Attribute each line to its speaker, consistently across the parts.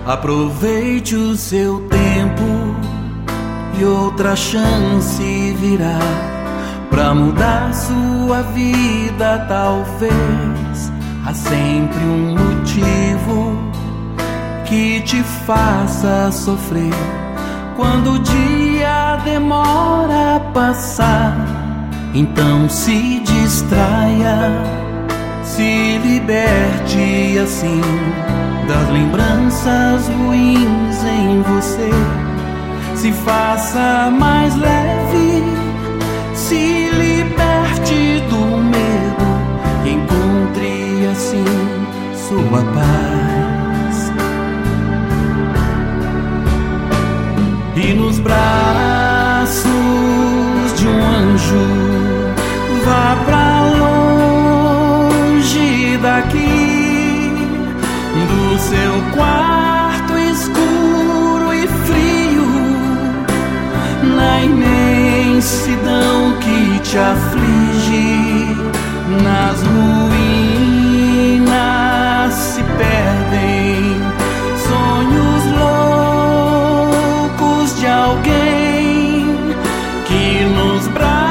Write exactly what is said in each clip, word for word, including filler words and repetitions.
Speaker 1: Aproveite o seu tempo e outra chance virá pra mudar sua vida. Talvez há sempre um motivo que te faça sofrer quando o dia demora a passar. Então se distraia, se liberte assim das lembranças ruins em você. Se faça mais leve, se liberte do medo e encontre assim sua paz. E nos braços de um anjo vá pra longe daqui, do seu quarto escuro e frio, na imensidão que te aflige. Nas ruínas se perdem sonhos loucos de alguém que nos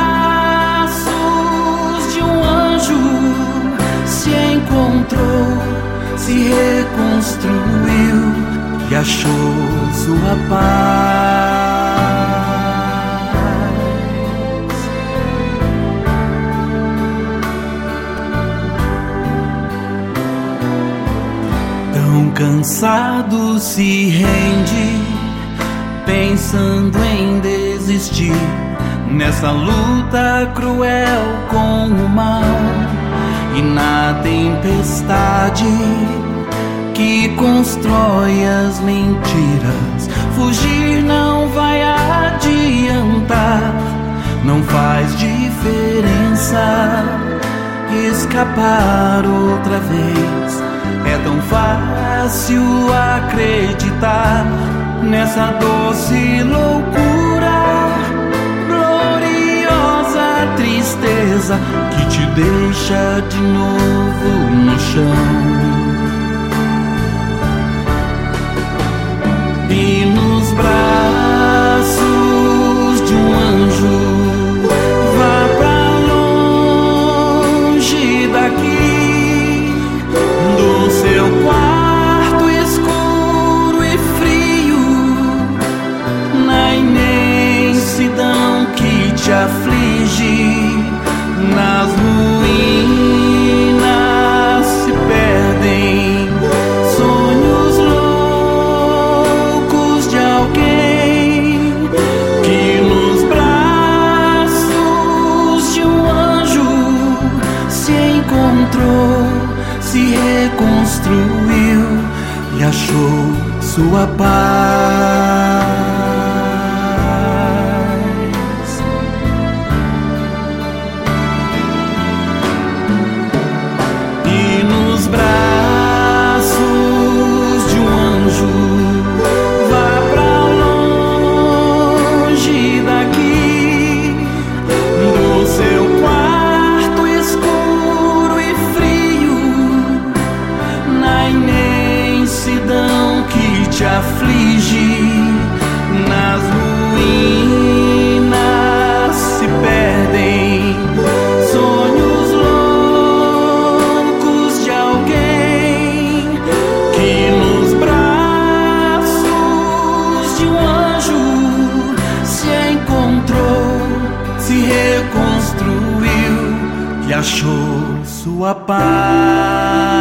Speaker 1: braços de um anjo se encontrou, se reconstruiu e achou sua paz. Tão cansado se rende, pensando em desistir nessa luta cruel com o mal. E na tempestade que constrói as mentiras, fugir não vai adiantar. Não faz diferença escapar outra vez. É tão fácil acreditar nessa doce loucura, gloriosa tristeza que te deixa de novo no chão. E nos braços de um anjo vá pra longe daqui, do seu quarto escuro e frio, na imensidão que te aflige. Nas ruínas se perdem sonhos loucos de alguém que nos braços de um anjo se encontrou, se reconstruiu e achou sua paz. E nos braços de um anjo vá pra longe daqui, do seu quarto escuro e frio, na imensidão que te aflige. Nas ruínas se perdem sonhos loucos de alguém que nos braços de um anjo se encontrou, se reconstruiu e achou sua paz.